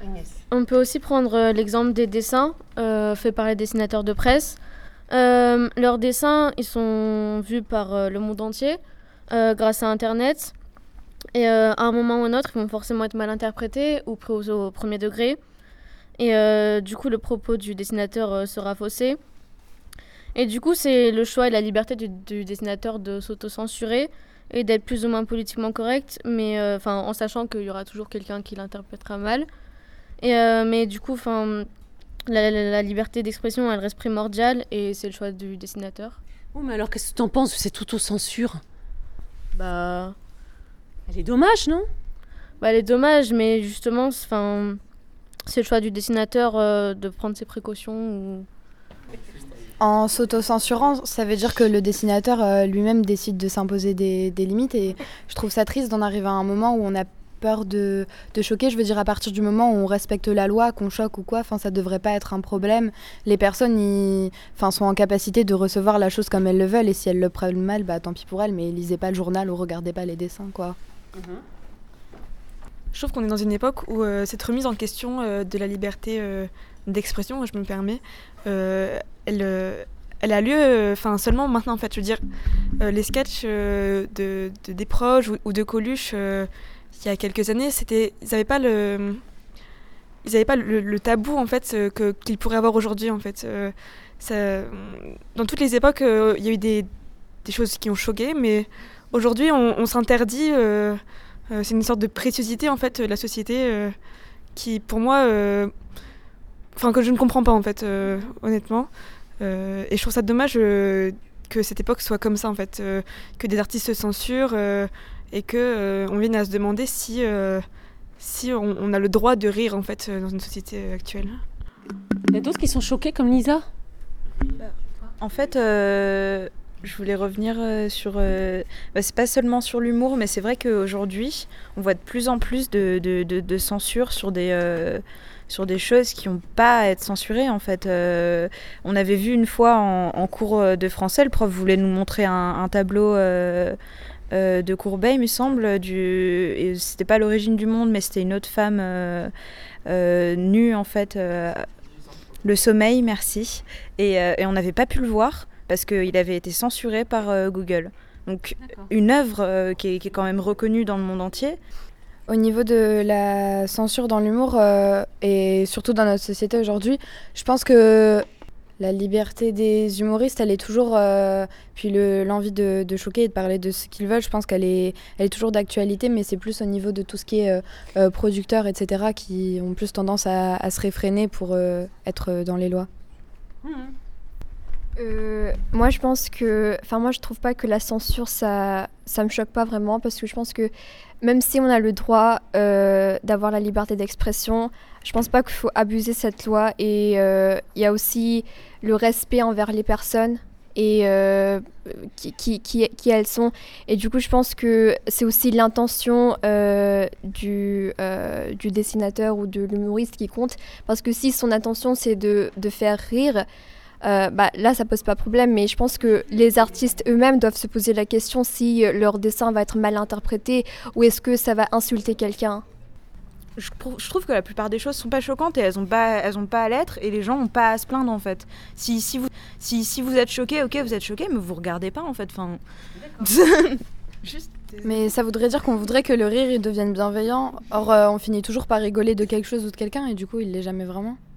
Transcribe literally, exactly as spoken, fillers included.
On peut aussi prendre euh, l'exemple des dessins euh, faits par les dessinateurs de presse. Euh, leurs dessins, ils sont vus par euh, le monde entier euh, grâce à Internet. Et euh, à un moment ou un autre, ils vont forcément être mal interprétés ou pris au, au premier degré. Et euh, du coup, le propos du dessinateur euh, sera faussé. Et du coup, c'est le choix et la liberté du, du dessinateur de s'auto-censurer et d'être plus ou moins politiquement correct, mais euh, en sachant qu'il y aura toujours quelqu'un qui l'interprétera mal. Et, euh, mais du coup, la, la, la liberté d'expression, elle reste primordiale et c'est le choix du dessinateur. Oh, mais alors, qu'est-ce que t'en penses de cette auto-censure ? Bah... Elle est dommage, non ? Bah, elle est dommage, mais justement, c'est le choix du dessinateur euh, de prendre ses précautions. Ou... En s'auto-censurant, ça veut dire que le dessinateur euh, lui-même décide de s'imposer des, des limites. Et je trouve ça triste d'en arriver à un moment où on a peur de, de choquer. Je veux dire, à partir du moment où on respecte la loi, qu'on choque ou quoi, ça ne devrait pas être un problème. Les personnes y, sont en capacité de recevoir la chose comme elles le veulent. Et si elles le prennent mal, bah, tant pis pour elles. Mais lisez pas le journal ou regardez pas les dessins, quoi. Mmh. Je trouve qu'on est dans une époque où euh, cette remise en question euh, de la liberté euh, d'expression, je me permets, euh, elle, euh, elle a lieu enfin, seulement maintenant, en fait. Je veux dire, euh, les sketchs euh, de, de, des proches ou, ou de Coluche, euh, il y a quelques années, c'était, ils n'avaient pas le... Ils n'avaient pas le, le tabou en fait que, qu'ils pourraient avoir aujourd'hui en fait. Euh, ça, dans toutes les époques, euh, il y a eu des, des choses qui ont choqué, mais aujourd'hui, on, on s'interdit. Euh, euh, c'est une sorte de préciosité en fait de la société euh, qui, pour moi, euh, enfin que je ne comprends pas en fait, euh, honnêtement. Euh, et je trouve ça dommage euh, que cette époque soit comme ça en fait, euh, que des artistes se censurent euh, et que euh, on vienne à se demander si euh, si on, on a le droit de rire en fait dans une société actuelle. Il y a d'autres qui sont choqués comme Lisa ? En fait, euh, je voulais revenir euh, sur... Euh, bah, c'est pas seulement sur l'humour, mais c'est vrai qu'aujourd'hui, on voit de plus en plus de, de, de, de censure sur des, euh, sur des choses qui n'ont pas à être censurées, en fait. Euh, on avait vu une fois en, en cours de français, le prof voulait nous montrer un, un tableau... Euh, Euh, de Courbet, il me semble, du... et c'était pas l'origine du monde, mais c'était une autre femme euh, euh, nue en fait, euh, le sommeil, merci, et, euh, et on n'avait pas pu le voir parce qu'il avait été censuré par euh, Google. Donc D'accord. Une œuvre euh, qui, est, qui est quand même reconnue dans le monde entier. Au niveau de la censure dans l'humour euh, et surtout dans notre société aujourd'hui, je pense que la liberté des humoristes, elle est toujours... Euh, puis le, l'envie de, de choquer et de parler de ce qu'ils veulent, je pense qu'elle est, elle est toujours d'actualité, mais c'est plus au niveau de tout ce qui est euh, euh, producteurs, et cetera, qui ont plus tendance à, à se réfréner pour euh, être dans les lois. Mmh. Euh, moi, je pense que... Enfin, moi, je trouve pas que la censure, ça, ça me choque pas vraiment, parce que je pense que même si on a le droit euh, d'avoir la liberté d'expression, je pense pas qu'il faut abuser de cette loi. Et il euh, y a aussi le respect envers les personnes et euh, qui, qui, qui, qui elles sont. Et du coup, je pense que c'est aussi l'intention euh, du, euh, du dessinateur ou de l'humoriste qui compte. Parce que si son intention, c'est de, de faire rire... Euh, bah, là, ça pose pas problème, mais je pense que les artistes eux-mêmes doivent se poser la question si leur dessin va être mal interprété ou est-ce que ça va insulter quelqu'un. Je, je trouve que la plupart des choses sont pas choquantes et elles ont pas, elles ont pas à l'être et les gens ont pas à se plaindre en fait. Si, si, vous, si, si vous êtes choqués, ok, vous êtes choqués, mais vous regardez pas en fait. Enfin... Juste... Mais ça voudrait dire qu'on voudrait que le rire il devienne bienveillant. Or, euh, on finit toujours par rigoler de quelque chose ou de quelqu'un et du coup, il l'est jamais vraiment.